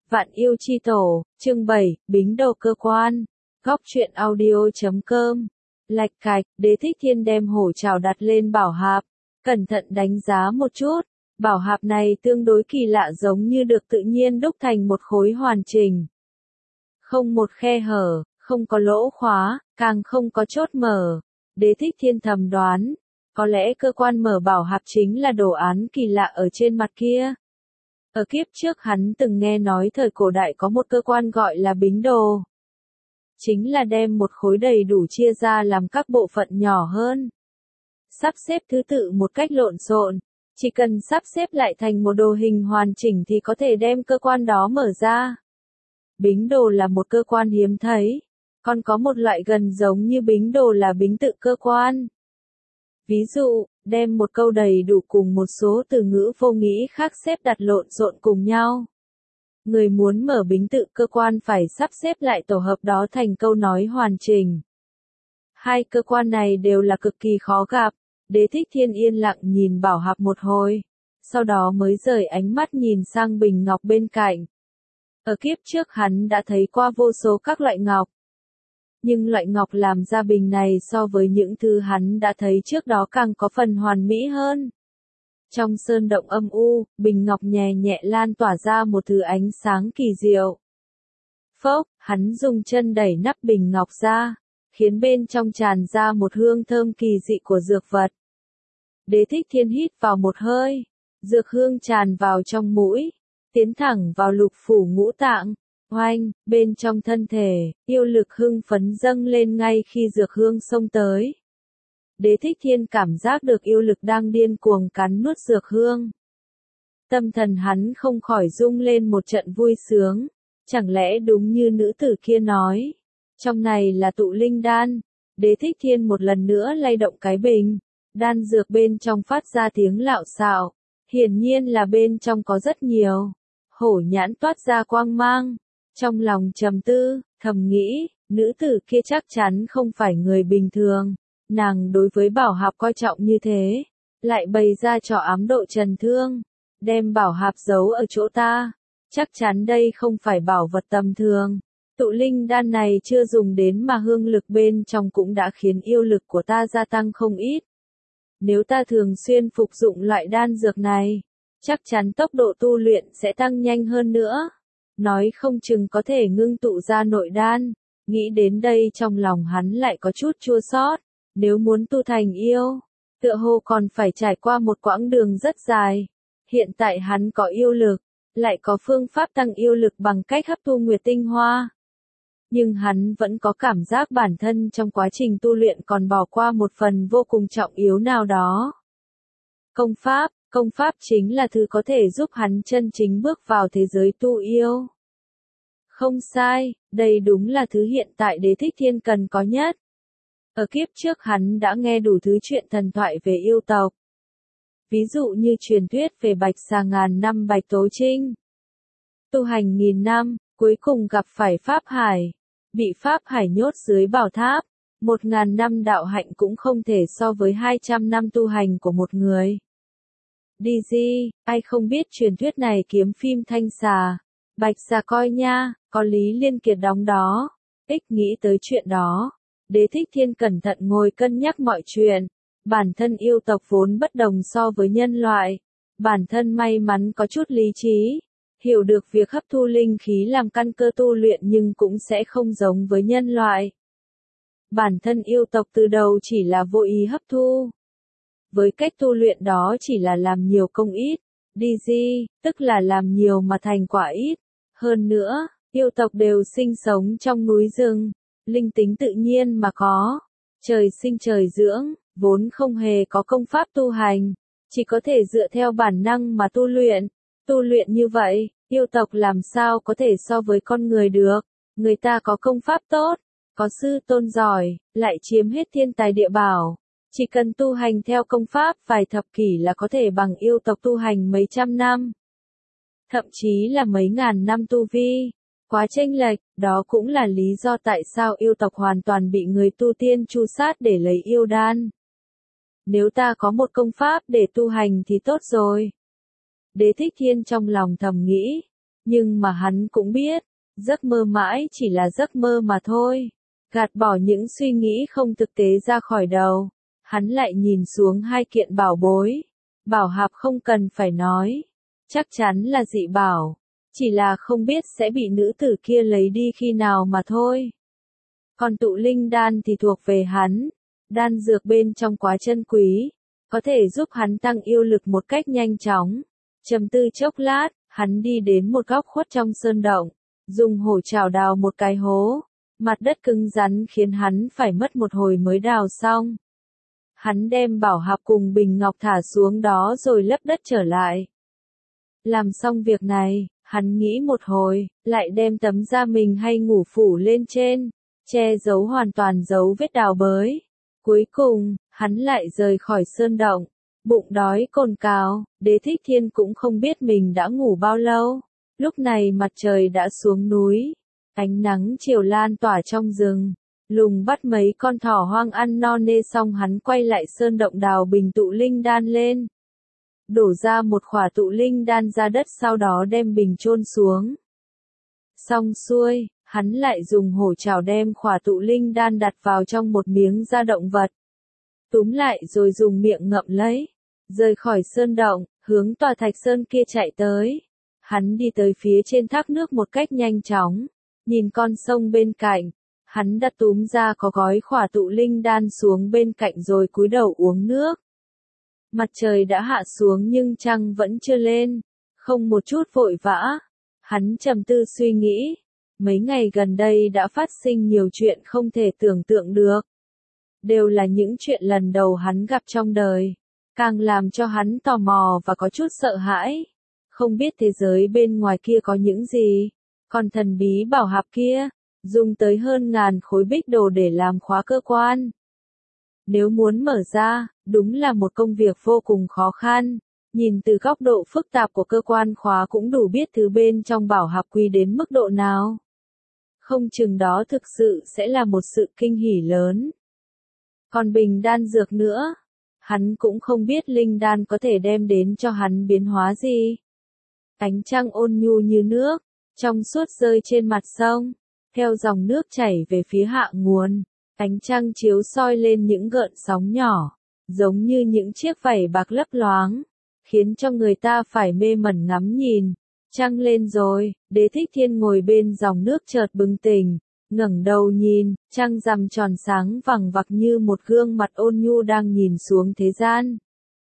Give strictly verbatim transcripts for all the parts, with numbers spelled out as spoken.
Vạn yêu chi tổ, chương bảy, Bính đồ cơ quan. Góc truyện audio chấm com. Lạch cạch, Đế Thích Thiên đem hổ trảo đặt lên bảo hạp, cẩn thận đánh giá một chút. Bảo hạp này tương đối kỳ lạ, giống như được tự nhiên đúc thành một khối hoàn chỉnh. Không một khe hở, không có lỗ khóa, càng không có chốt mở. Đế Thích Thiên thầm đoán, có lẽ cơ quan mở bảo hạp chính là đồ án kỳ lạ ở trên mặt kia. Ở kiếp trước hắn từng nghe nói thời cổ đại có một cơ quan gọi là bính đồ. Chính là đem một khối đầy đủ chia ra làm các bộ phận nhỏ hơn. Sắp xếp thứ tự một cách lộn xộn, chỉ cần sắp xếp lại thành một đồ hình hoàn chỉnh thì có thể đem cơ quan đó mở ra. Bính đồ là một cơ quan hiếm thấy, còn có một loại gần giống như bính đồ là bính tự cơ quan. Ví dụ, đem một câu đầy đủ cùng một số từ ngữ vô nghĩa khác xếp đặt lộn xộn cùng nhau. Người muốn mở bính tự cơ quan phải sắp xếp lại tổ hợp đó thành câu nói hoàn chỉnh. Hai cơ quan này đều là cực kỳ khó gặp. Đế Thích Thiên yên lặng nhìn bảo hạp một hồi, sau đó mới rời ánh mắt nhìn sang bình ngọc bên cạnh. Ở kiếp trước hắn đã thấy qua vô số các loại ngọc. Nhưng loại ngọc làm ra bình này so với những thứ hắn đã thấy trước đó càng có phần hoàn mỹ hơn. Trong sơn động âm u, bình ngọc nhẹ nhẹ lan tỏa ra một thứ ánh sáng kỳ diệu. Phốc, hắn dùng chân đẩy nắp bình ngọc ra, khiến bên trong tràn ra một hương thơm kỳ dị của dược vật. Đế Thích Thiên hít vào một hơi, dược hương tràn vào trong mũi, tiến thẳng vào lục phủ ngũ tạng. Oanh, bên trong thân thể, yêu lực hưng phấn dâng lên ngay khi dược hương xông tới. Đế Thích Thiên cảm giác được yêu lực đang điên cuồng cắn nuốt dược hương. Tâm thần hắn không khỏi rung lên một trận vui sướng, chẳng lẽ đúng như nữ tử kia nói, trong này là tụ linh đan. Đế Thích Thiên một lần nữa lay động cái bình, đan dược bên trong phát ra tiếng lạo xạo, hiển nhiên là bên trong có rất nhiều. Hổ nhãn toát ra quang mang. Trong lòng trầm tư, thầm nghĩ, nữ tử kia chắc chắn không phải người bình thường, nàng đối với bảo hạp coi trọng như thế, lại bày ra trò ám độ trần thương, đem bảo hạp giấu ở chỗ ta, chắc chắn đây không phải bảo vật tầm thường. Tụ linh đan này chưa dùng đến mà hương lực bên trong cũng đã khiến yêu lực của ta gia tăng không ít. Nếu ta thường xuyên phục dụng loại đan dược này, chắc chắn tốc độ tu luyện sẽ tăng nhanh hơn nữa. Nói không chừng có thể ngưng tụ ra nội đan. Nghĩ đến đây trong lòng hắn lại có chút chua xót. Nếu muốn tu thành yêu, tựa hồ còn phải trải qua một quãng đường rất dài. Hiện tại hắn có yêu lực, lại có phương pháp tăng yêu lực bằng cách hấp thu nguyệt tinh hoa. Nhưng hắn vẫn có cảm giác bản thân trong quá trình tu luyện còn bỏ qua một phần vô cùng trọng yếu nào đó. Công pháp. Công pháp chính là thứ có thể giúp hắn chân chính bước vào thế giới tu yêu. Không sai, đây đúng là thứ hiện tại Đế Thích Thiên cần có nhất. Ở kiếp trước hắn đã nghe đủ thứ chuyện thần thoại về yêu tộc. Ví dụ như truyền thuyết về Bạch Xà ngàn năm Bạch Tố Trinh. Tu hành nghìn năm, cuối cùng gặp phải Pháp Hải. Bị Pháp Hải nhốt dưới bảo tháp. Một ngàn năm đạo hạnh cũng không thể so với hai trăm năm tu hành của một người. Đi gì, ai không biết truyền thuyết này kiếm phim Thanh Xà, Bạch Xà coi nha, có Lý Liên Kiệt đóng đó. Ích nghĩ tới chuyện đó, Đế Thích Thiên cẩn thận ngồi cân nhắc mọi chuyện. Bản thân yêu tộc vốn bất đồng so với nhân loại. Bản thân may mắn có chút lý trí, hiểu được việc hấp thu linh khí làm căn cơ tu luyện nhưng cũng sẽ không giống với nhân loại. Bản thân yêu tộc từ đầu chỉ là vô ý hấp thu. Với cách tu luyện đó chỉ là làm nhiều công ít, đi gì, tức là làm nhiều mà thành quả ít. Hơn nữa, yêu tộc đều sinh sống trong núi rừng, linh tính tự nhiên mà có, trời sinh trời dưỡng, vốn không hề có công pháp tu hành, chỉ có thể dựa theo bản năng mà tu luyện. Tu luyện như vậy, yêu tộc làm sao có thể so với con người được, người ta có công pháp tốt, có sư tôn giỏi, lại chiếm hết thiên tài địa bảo. Chỉ cần tu hành theo công pháp vài thập kỷ là có thể bằng yêu tộc tu hành mấy trăm năm. Thậm chí là mấy ngàn năm tu vi. Quá chênh lệch, đó cũng là lý do tại sao yêu tộc hoàn toàn bị người tu tiên tru sát để lấy yêu đan. Nếu ta có một công pháp để tu hành thì tốt rồi. Đế Thích Thiên trong lòng thầm nghĩ. Nhưng mà hắn cũng biết, giấc mơ mãi chỉ là giấc mơ mà thôi. Gạt bỏ những suy nghĩ không thực tế ra khỏi đầu, hắn lại nhìn xuống hai kiện bảo bối. Bảo hạp không cần phải nói, chắc chắn là dị bảo, chỉ là không biết sẽ bị nữ tử kia lấy đi khi nào mà thôi. Còn tụ linh đan thì thuộc về hắn, đan dược bên trong quá chân quý, có thể giúp hắn tăng yêu lực một cách nhanh chóng. Trầm tư chốc lát, hắn đi đến một góc khuất trong sơn động, dùng hổ trảo đào một cái hố, mặt đất cứng rắn khiến hắn phải mất một hồi mới đào xong. Hắn đem bảo hạp cùng bình ngọc thả xuống đó rồi lấp đất trở lại. Làm xong việc này, hắn nghĩ một hồi, lại đem tấm da mình hay ngủ phủ lên trên, che giấu hoàn toàn dấu vết đào bới. Cuối cùng, hắn lại rời khỏi sơn động, bụng đói cồn cào, Đế Thích Thiên cũng không biết mình đã ngủ bao lâu. Lúc này mặt trời đã xuống núi, ánh nắng chiều lan tỏa trong rừng. Lùng bắt mấy con thỏ hoang ăn no nê xong hắn quay lại sơn động đào bình tụ linh đan lên. Đổ ra một khỏa tụ linh đan ra đất sau đó đem bình chôn xuống. Xong xuôi, hắn lại dùng hổ trảo đem khỏa tụ linh đan đặt vào trong một miếng da động vật. Túm lại rồi dùng miệng ngậm lấy. Rời khỏi sơn động, hướng tòa thạch sơn kia chạy tới. Hắn đi tới phía trên thác nước một cách nhanh chóng. Nhìn con sông bên cạnh. Hắn đặt túm ra có gói khỏa tụ linh đan xuống bên cạnh rồi cúi đầu uống nước. Mặt trời đã hạ xuống nhưng trăng vẫn chưa lên, không một chút vội vã. Hắn trầm tư suy nghĩ, mấy ngày gần đây đã phát sinh nhiều chuyện không thể tưởng tượng được. Đều là những chuyện lần đầu hắn gặp trong đời, càng làm cho hắn tò mò và có chút sợ hãi. Không biết thế giới bên ngoài kia có những gì, còn thần bí bảo hạp kia, dùng tới hơn ngàn khối bích đồ để làm khóa cơ quan. Nếu muốn mở ra, đúng là một công việc vô cùng khó khăn. Nhìn từ góc độ phức tạp của cơ quan khóa cũng đủ biết thứ bên trong bảo hạp quý đến mức độ nào. Không chừng đó thực sự sẽ là một sự kinh hỉ lớn. Còn bình đan dược nữa, hắn cũng không biết linh đan có thể đem đến cho hắn biến hóa gì. Ánh trăng ôn nhu như nước, trong suốt rơi trên mặt sông, theo dòng nước chảy về phía hạ nguồn. Ánh trăng chiếu soi lên những gợn sóng nhỏ, giống như những chiếc vảy bạc lấp loáng, khiến cho người ta phải mê mẩn ngắm nhìn. Trăng lên rồi, Đế Thích Thiên ngồi bên dòng nước chợt bừng tỉnh, ngẩng đầu nhìn, trăng rằm tròn sáng vằng vặc như một gương mặt ôn nhu đang nhìn xuống thế gian.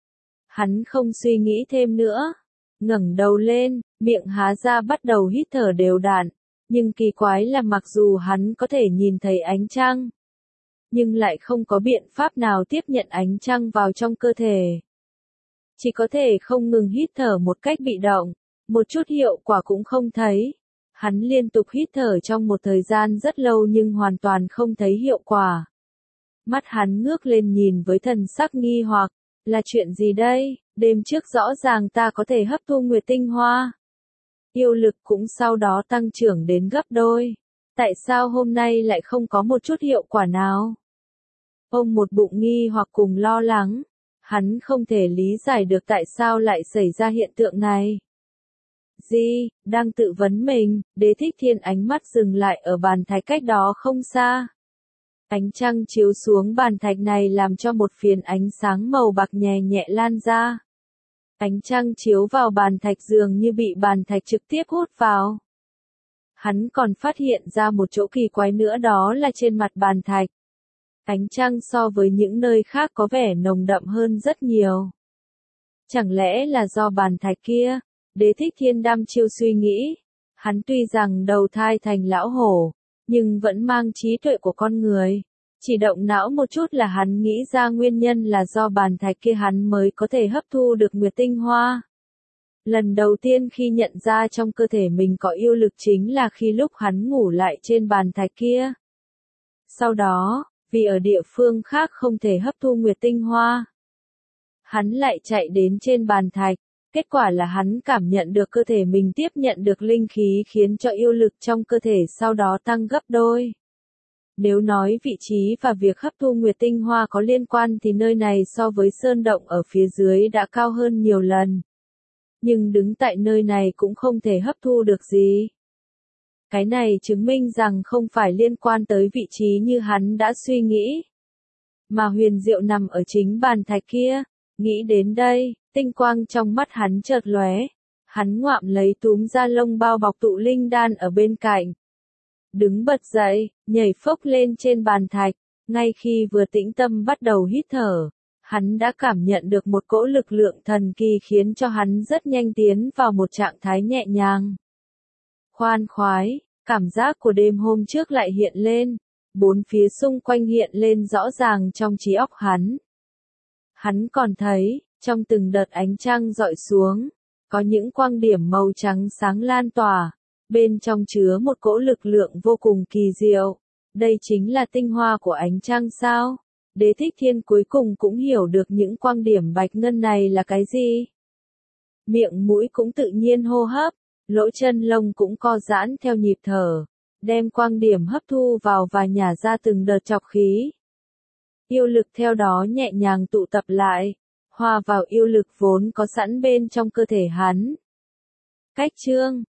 Hắn không suy nghĩ thêm nữa, ngẩng đầu lên, miệng há ra bắt đầu hít thở đều đặn, nhưng kỳ quái là mặc dù hắn có thể nhìn thấy ánh trăng, nhưng lại không có biện pháp nào tiếp nhận ánh trăng vào trong cơ thể. Chỉ có thể không ngừng hít thở một cách bị động, một chút hiệu quả cũng không thấy. Hắn liên tục hít thở trong một thời gian rất lâu nhưng hoàn toàn không thấy hiệu quả. Mắt hắn ngước lên nhìn với thần sắc nghi hoặc, là chuyện gì đây? Đêm trước rõ ràng ta có thể hấp thu nguyệt tinh hoa. Yêu lực cũng sau đó tăng trưởng đến gấp đôi. Tại sao hôm nay lại không có một chút hiệu quả nào? Ông một bụng nghi hoặc cùng lo lắng. Hắn không thể lý giải được tại sao lại xảy ra hiện tượng này. Gì, đang tự vấn mình, Đế Thích Thiên ánh mắt dừng lại ở bàn thạch cách đó không xa. Ánh trăng chiếu xuống bàn thạch này làm cho một phiến ánh sáng màu bạc nhẹ nhẹ lan ra. Ánh trăng chiếu vào bàn thạch dường như bị bàn thạch trực tiếp hút vào. Hắn còn phát hiện ra một chỗ kỳ quái nữa, đó là trên mặt bàn thạch. Ánh trăng so với những nơi khác có vẻ nồng đậm hơn rất nhiều. Chẳng lẽ là do bàn thạch kia? Đế Thích Thiên đăm chiêu suy nghĩ. Hắn tuy rằng đầu thai thành lão hổ, nhưng vẫn mang trí tuệ của con người. Chỉ động não một chút là hắn nghĩ ra nguyên nhân là do bàn thạch kia hắn mới có thể hấp thu được nguyệt tinh hoa. Lần đầu tiên khi nhận ra trong cơ thể mình có yêu lực chính là khi lúc hắn ngủ lại trên bàn thạch kia. Sau đó, vì ở địa phương khác không thể hấp thu nguyệt tinh hoa, hắn lại chạy đến trên bàn thạch. Kết quả là hắn cảm nhận được cơ thể mình tiếp nhận được linh khí khiến cho yêu lực trong cơ thể sau đó tăng gấp đôi. Nếu nói vị trí và việc hấp thu nguyệt tinh hoa có liên quan thì nơi này so với sơn động ở phía dưới đã cao hơn nhiều lần. nhưng đứng tại nơi này cũng không thể hấp thu được gì. Cái này chứng minh rằng không phải liên quan tới vị trí như hắn đã suy nghĩ, mà huyền diệu nằm ở chính bàn thạch kia. Nghĩ đến đây, tinh quang trong mắt hắn chợt lóe, hắn ngoạm lấy túm ra lông bao bọc tụ linh đan ở bên cạnh. Đứng bật dậy, nhảy phốc lên trên bàn thạch, ngay khi vừa tĩnh tâm bắt đầu hít thở, hắn đã cảm nhận được một cỗ lực lượng thần kỳ khiến cho hắn rất nhanh tiến vào một trạng thái nhẹ nhàng. Khoan khoái, cảm giác của đêm hôm trước lại hiện lên, bốn phía xung quanh hiện lên rõ ràng trong trí óc hắn. Hắn còn thấy, trong từng đợt ánh trăng rọi xuống, có những quang điểm màu trắng sáng lan tỏa, bên trong chứa một cỗ lực lượng vô cùng kỳ diệu. Đây chính là tinh hoa của ánh trăng sao? Đế Thích Thiên cuối cùng cũng hiểu được những quang điểm bạch ngân này là cái gì. Miệng mũi cũng tự nhiên hô hấp, lỗ chân lông cũng co giãn theo nhịp thở, đem quang điểm hấp thu vào và nhả ra từng đợt trọc khí. Yêu lực theo đó nhẹ nhàng tụ tập lại, hòa vào yêu lực vốn có sẵn bên trong cơ thể hắn. Cách chương